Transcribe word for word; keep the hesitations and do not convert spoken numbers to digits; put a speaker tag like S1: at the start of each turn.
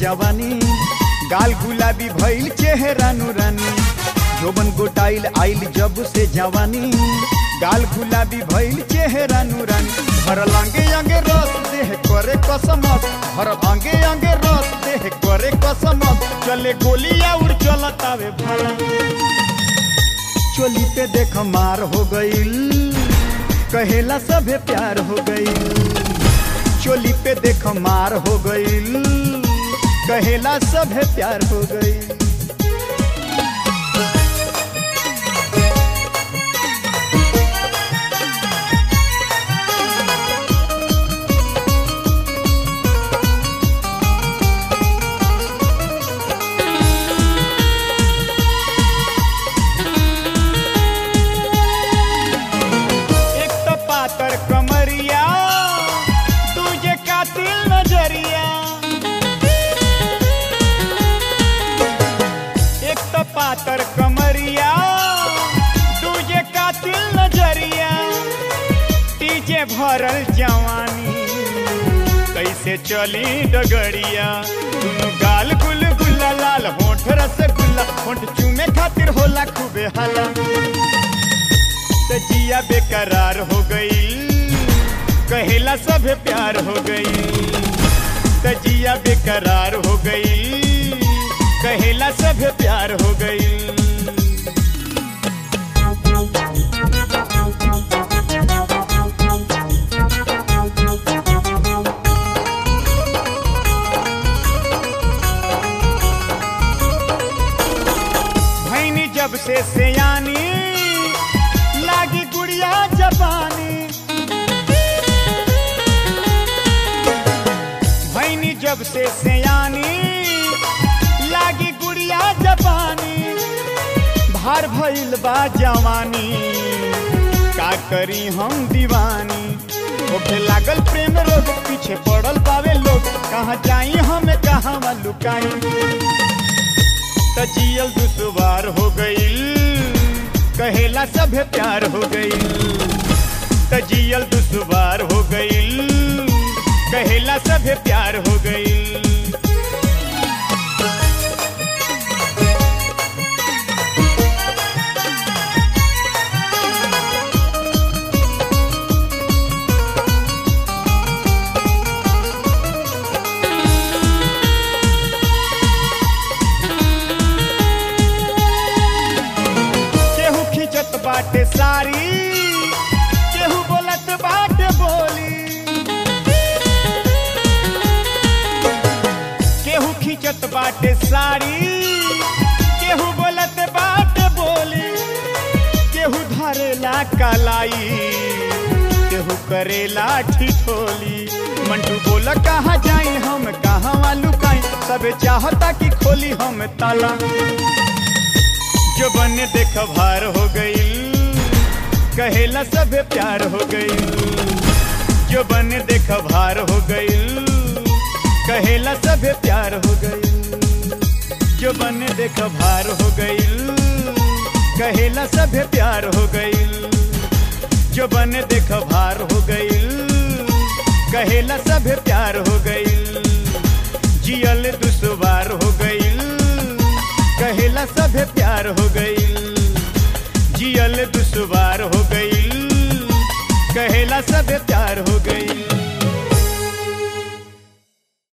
S1: जवानी, गाल गुलाबी भइल चेहरा नूरानी, जोबन गोटाइल आइल जब से जवानी, गाल गुलाबी भइल चेहरा नूरानी, भरल अंगे अंगे रस देह करे कसमत, भरल अंगे अंगे रस देह करे कसमत, चले गोली और चलतावे भाला, चोली पे देख मार हो गईल, कहेला सभे प्यार हो गईल, चोली पे देख मार हो गईल, कहेला सभे प्यार हो गईल। कमरिया तुझे कातिल नजरिया, एक तो पातर कमरिया तुझे कातिल नजरिया, तीजे भरल जवानी कैसे चली डगड़िया, दोनों गाल गुल गुल्ला लाल होंठ रसगुल्ला, होंठ चूमे खातिर होला खूबे हाला, जिया बेकरार हो गई, कहेला सभे प्यार हो गई, तजिया बेकरार हो गई, कहेला सभे प्यार हो गई। भैनी जब से सयानी लागी गुड़िया जबानी, भैनी जब से सयानी लागी गुड़िया जबानी, भार भइल बा जवानी का करी हम दीवानी, ओके लागल प्रेम रोग पीछे पड़ल पावे लोग, कहाँ जाई हम कहाँ लुकाई, तजियल दुश्वार हो गईल, कहेला सभे प्यार हो गईल, तजियल दुश्वार हो गईल, कहेला सभे प्यार हो गईल। बाटे सारी केहू बोलत बाटे बोली, केहू खींचत बाटे सारी केहू बोलत बाटे बोली, केहू धरेला कलाई केहू करेला ठिठोली, मंटू बोला कहाँ जाई हम कहाँ लुकाई, सबे चाहता कि खोली हम ताला, जो बने देख भार हो गई, कहेला सभे प्यार हो गई, जो बने देख भार हो गई, कहेला सभे प्यार हो गई, जो बने देख भार हो गई, कहेला सभे प्यार हो गई, जो बने देख भार हो गई, कहेला सभे प्यार हो गई, जियल दुश्वार हो गई, कहेला सभे प्यार हो गई, जियल दुश्वार हो गई, कहेला सभे प्यार हो गई।